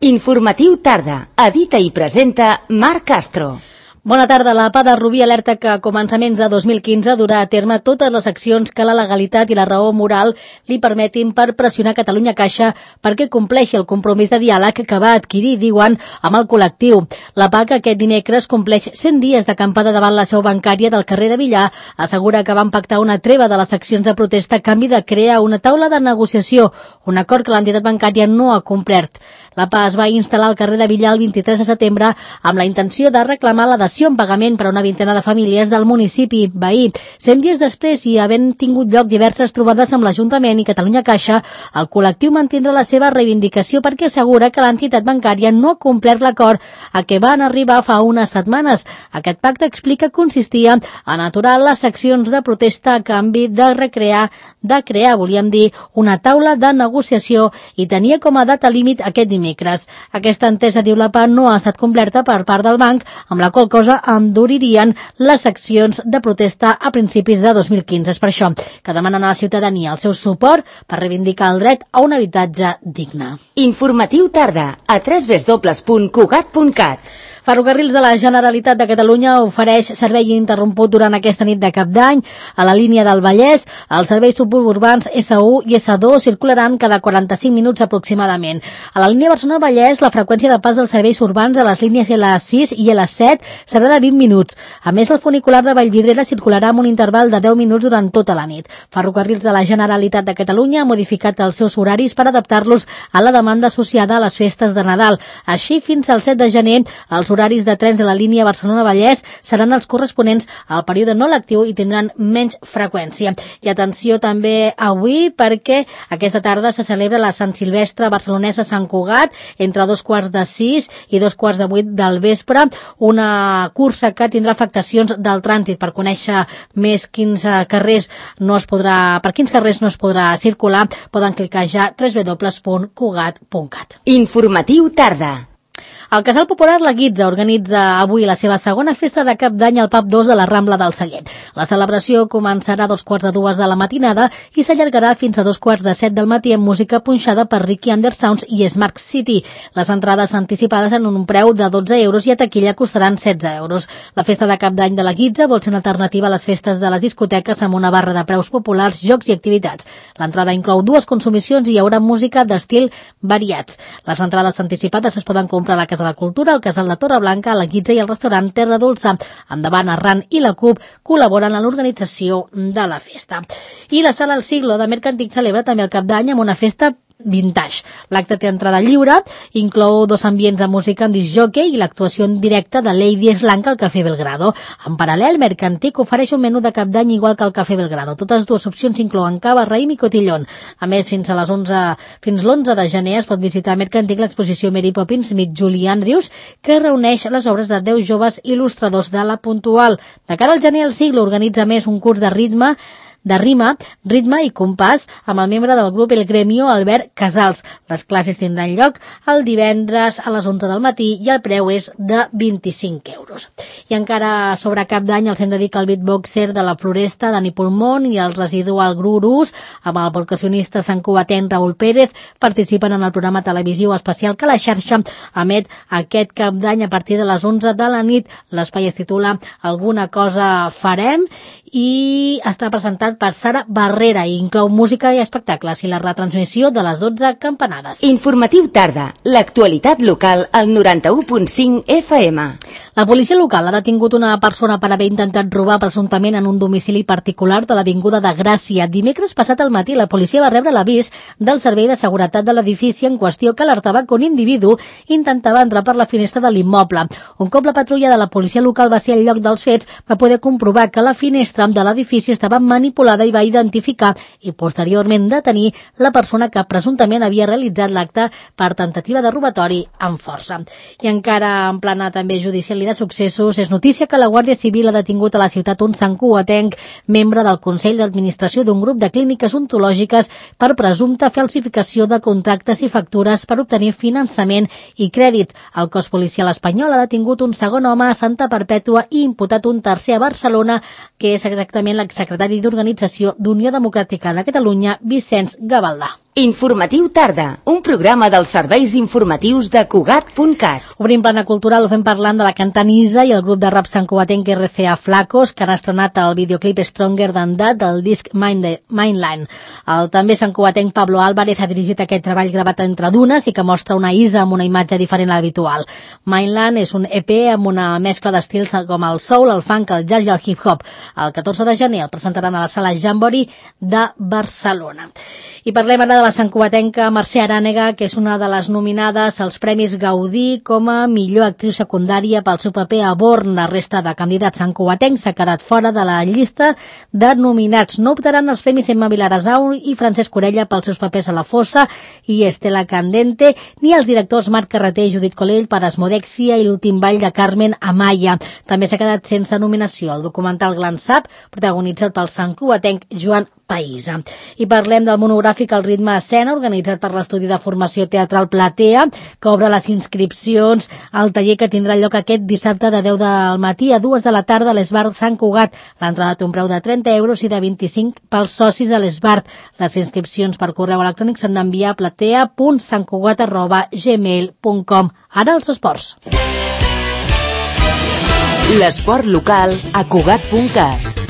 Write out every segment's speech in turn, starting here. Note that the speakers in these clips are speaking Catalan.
Informatiu tarda. Edita i presenta Marc Castro. Bona tarda. La PA de Rubí alerta que a començaments de 2015 durà a terme totes les accions que la legalitat i la raó moral li permetin per pressionar Catalunya Caixa perquè compleixi el compromís de diàleg que va adquirir, diuen, amb el col·lectiu. La PA, que aquest dimecres compleix 100 dies d'acampada davant la seu bancària del carrer de Villar, assegura que van pactar una treva de les accions de protesta a canvi de crear una taula de negociació, un acord que l'entitat bancària no ha complert. La PA es va instal·lar al carrer de Villar el 23 de setembre amb la intenció de reclamar la dació en pagament per a una vintena de famílies del municipi veí. 100 dies després i havent tingut lloc diverses trobades amb l'Ajuntament i Catalunya Caixa, el col·lectiu mantindrà la seva reivindicació perquè assegura que l'entitat bancària no ha complert l'acord a què van arribar fa unes setmanes. Aquest pacte, explica, consistia en aturar les accions de protesta a canvi de crear, volíem dir, una taula de negociació i tenia com a data límit aquest dimecres. Aquesta entesa, diu la PA, no ha estat complerta per part del banc, amb la qual cosa enduririen les accions de protesta a principis de 2015. És per això que demanen a la ciutadania el seu suport per reivindicar el dret a un habitatge digne. Informatiu tarda a www.cugat.cat. Ferrocarrils de la Generalitat de Catalunya ofereix servei ininterromput durant aquesta nit de Cap d'Any. A la línia del Vallès, els serveis suburbans S1 i S2 circularan cada 45 minuts aproximadament. A la línia Barcelona-Vallès, la freqüència de pas dels serveis urbans a les línies L6 i L7 serà de 20 minuts. A més, el funicular de Vallvidrera circularà amb un interval de 10 minuts durant tota la nit. Ferrocarrils de la Generalitat de Catalunya ha modificat els seus horaris per adaptar-los a la demanda associada a les festes de Nadal. Així, fins al 7 de gener, els horaris de trens de la línia Barcelona-Vallès seran els corresponents al període no lectiu i tindran menys freqüència. I atenció també avui perquè aquesta tarda se celebra la Sant Silvestre barcelonesa Sant Cugat entre 2:45 i 2:45 del vespre, una cursa que tindrà afectacions del trànsit. Per conèixer més per quins carrers no es podrà circular, poden clicar ja www.cugat.cat. Informatiu tarda. El Casal Popular La Guitza organitza avui la seva segona festa de Cap d'Any al Pub 2 de la Rambla del Sallent. La celebració començarà a 2:45 de la matinada i s'allargarà fins a 2:45 del matí amb música punxada per Ricky Undersounds i Smart City. Les entrades anticipades en un preu de 12 euros i a taquilla costaran 16 euros. La festa de Cap d'Any de La Guitza vol ser una alternativa a les festes de les discoteques amb una barra de preus populars, jocs i activitats. L'entrada inclou 2 consumicions i hi haurà música d'estil variats. Les entrades anticipades es poden comprar a la Casa de Cultura, el Casal de Torreblanca, la Guitza i el restaurant Terra Dolça. Endavant, Arran i la CUP col·laboren en l'organització de la festa. I la Sala El Siglo de Mercantic celebra també el Cap d'Any amb una festa vintage. L'acte té entrada lliure, inclou 2 ambients de música amb discjòquei i l'actuació en directe de Lady Slanka al Cafè Belgrado. En paral·lel, Mercantic ofereix un menú de Cap d'Any igual que el Cafè Belgrado. Totes dues opcions inclouen cava, raïm i cotillón. A més, fins l'11 de gener es pot visitar a Mercantic l'exposició Mary Poppins Meet Julie Andrews, que reuneix les obres de 10 joves il·lustradors de la Puntual. De cara al gener, El Siglo organitza més un curs de rima i compàs amb el membre del grup El Gremio, Albert Casals. Les classes tindran lloc el divendres a les 11 del matí i el preu és de 25 euros. I encara sobre Cap d'Any els hem de dir que el beatboxer de la Floresta, Dani Pulmón, i el residual Grurus, amb el percussionista santcugatenc Raúl Pérez, participen en el programa televisiu especial que la xarxa emet aquest Cap d'Any a partir de les 11 de la nit. L'espai es titula Alguna cosa farem i està presentat per Sara Barrera i inclou música i espectacles i la retransmissió de les 12 campanades. Informatiu tarda. L'actualitat local al 91.5 FM. La policia local ha detingut una persona per haver intentat robar presumptament en un domicili particular de l'Avinguda de Gràcia. Dimecres passat al matí, la policia va rebre l'avís del Servei de Seguretat de l'edifici en qüestió que alertava que un individu intentava entrar per la finestra de l'immoble. Un cop la patrulla de la policia local va ser al lloc dels fets, va poder comprovar que la finestra de l'edifici estava manipulada i va identificar i posteriorment detenir la persona que presumptament havia realitzat l'acte per tentativa de robatori amb força. I encara en plana també judicial i de successos, és notícia que la Guàrdia Civil ha detingut a la ciutat un santcugatenc, membre del Consell d'Administració d'un grup de clíniques ontològiques per presumpta falsificació de contractes i factures per obtenir finançament i crèdit. El cos policial espanyol ha detingut un segon home a Santa Perpètua i imputat un tercer a Barcelona, que és exactament l'exsecretari d'Organització d'Unió Democràtica de Catalunya, Vicenç Gavaldà. Informatiu Tarda, un programa dels serveis informatius de Cugat.cat. Obrim plana cultural, ho fem parlant de la cantant Isa i el grup de rap santcugatenc RCA Flacos, que han estrenat el videoclip Stronger Than That del disc Mainline. El també santcugatenc Pablo Álvarez ha dirigit aquest treball gravat entre dunes i que mostra una Isa amb una imatge diferent a l'habitual. Mainline és un EP amb una mescla d'estils com el soul, el funk, el jazz i el hip-hop. El 14 de gener el presentaran a la sala Jamboree de Barcelona. I parlem ara de la santcugatenca Mercè Arànega, que és una de les nominades als Premis Gaudí com a millor actriu secundària pel seu paper a Born. La resta de candidats santcugatencs s'ha quedat fora de la llista de nominats. No optaran els Premis Emma Vilarasau i Francesc Orella pels seus papers a La Fossa i Estela Candente, ni els directors Marc Carreter i Judit Colell per Asmodèxia i l'últim ball de Carmen Amaya. També s'ha quedat sense nominació el documental Glansap, protagonitzat pel santcugatenc Joan Païsa. I parlem del monogràfic El ritme escena, organitzat per l'Estudi de Formació Teatral Platea, que obre les inscripcions al taller que tindrà lloc aquest dissabte de 10 del matí a 2 de la tarda a l'Esbart Sant Cugat. L'entrada té un preu de 30 euros i de 25 pels socis de l'Esbart. Les inscripcions per correu electrònic s'han d'enviar a platea.santcugat@gmail.com. Ara els esports. L'esport local a Cugat.cat.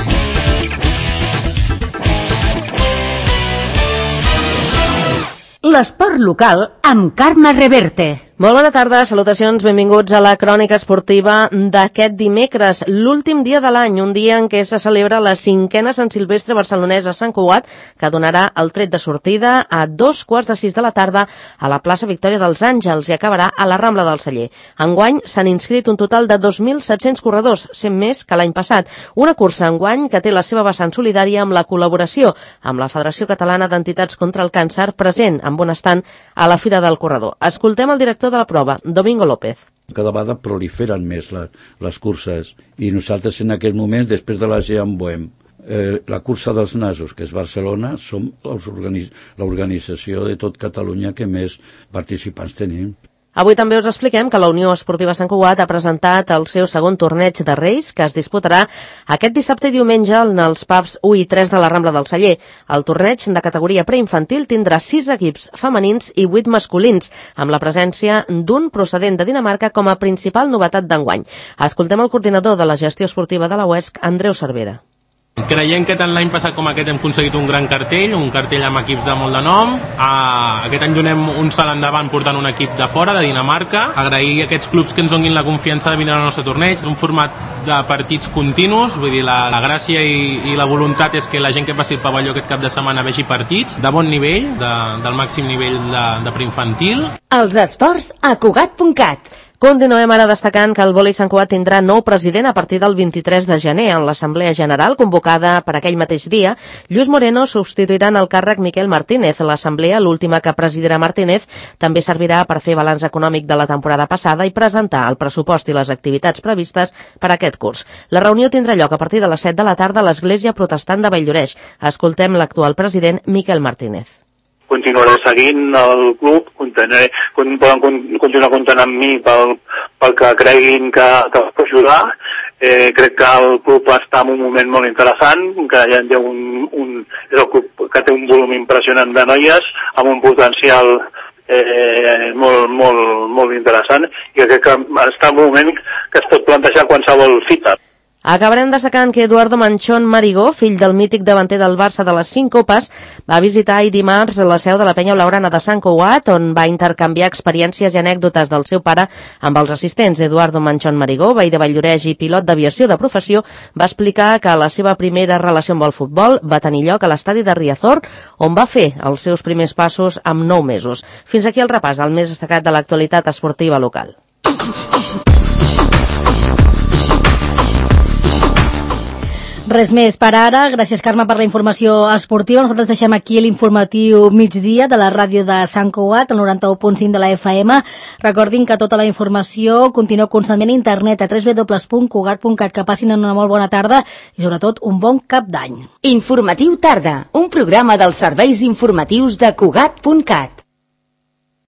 L'esport local amb Carme Reverte. Molt bona tarda, salutacions, benvinguts a la crònica esportiva d'aquest dimecres, l'últim dia de l'any, un dia en què se celebra la 5a Sant Silvestre barcelonesa a Sant Cugat, que donarà el tret de sortida a 5:45 de la tarda a la plaça Victòria dels Àngels i acabarà a la Rambla del Celler. Enguany s'han inscrit un total de 2.700 corredors, 100 més que l'any passat. Una cursa enguany que té la seva vessant solidària amb la col·laboració amb la Federació Catalana d'Entitats contra el Càncer, present amb un estand a la Fira del Corredor. Escoltem el director de la prova, Domingo López. Cada vegada proliferen més les curses i nosaltres en aquest moment, després de la Jean Bohem, la cursa dels nasos, que és Barcelona, som l'organització de tot Catalunya que més participants tenim. Avui també us expliquem que la Unió Esportiva Sant Cugat ha presentat el seu segon torneig de Reis, que es disputarà aquest dissabte i diumenge en els pubs 1 i 3 de la Rambla del Celler. El torneig de categoria preinfantil tindrà 6 equips femenins i 8 masculins, amb la presència d'un procedent de Dinamarca com a principal novetat d'enguany. Escoltem el coordinador de la gestió esportiva de la UESC, Andreu Cervera. Creiem que tant l'any passat com aquest hem aconseguit un gran cartell, un cartell amb equips de molt de nom. Aquest any donem un salt endavant portant un equip de fora, de Dinamarca. Agrair a aquests clubs que ens donin la confiança de venir al nostre torneig. Un format de partits continus, vull dir, la gràcia i la voluntat és que la gent que passi el pavelló aquest cap de setmana vegi partits de bon nivell, del màxim nivell de preinfantil. Els esports a Cugat.cat. Continuem ara destacant que el vòlei Sant Cugat tindrà nou president a partir del 23 de gener. En l'Assemblea General, convocada per aquell mateix dia, Lluís Moreno substituirà en el càrrec Miquel Martínez. L'Assemblea, l'última que presidirà Martínez, també servirà per fer balanç econòmic de la temporada passada i presentar el pressupost i les activitats previstes per aquest curs. La reunió tindrà lloc a partir de les 7 de la tarda a l'Església Protestant de Valldoreix. Escoltem l'actual president Miquel Martínez. Continuaré seguint el club, poden continuar comptant amb mi pel que creguin que pot ajudar. Crec que el club està en un moment molt interessant, que ja és un club que té un volum impressionant de noies, amb un potencial molt interessant, i crec que està en un moment que es pot plantejar qualsevol fita. Acabarem destacant que Eduardo Manchón Marigó, fill del mític davanter del Barça de les 5 copes, va visitar ahir dimarts la seu de la Penya Blaugrana de Sant Cugat, on va intercanviar experiències i anècdotes del seu pare amb els assistents. Eduardo Manchón Marigó, veí de Valldoreix i pilot d'aviació de professió, va explicar que la seva primera relació amb el futbol va tenir lloc a l'estadi de Riazor, on va fer els seus primers passos amb 9 mesos. Fins aquí el repàs al més destacat de l'actualitat esportiva local. Res més per ara. Gràcies, Carme, per la informació esportiva. Nosaltres deixem aquí l'informatiu migdia de la ràdio de Sant Cugat, el 91.5 de la FM. Recordin que tota la informació continua constantment a internet a www.cugat.cat. Que passin una molt bona tarda i, sobretot, un bon cap d'any. Informatiu Tarda, un programa dels serveis informatius de Cugat.cat.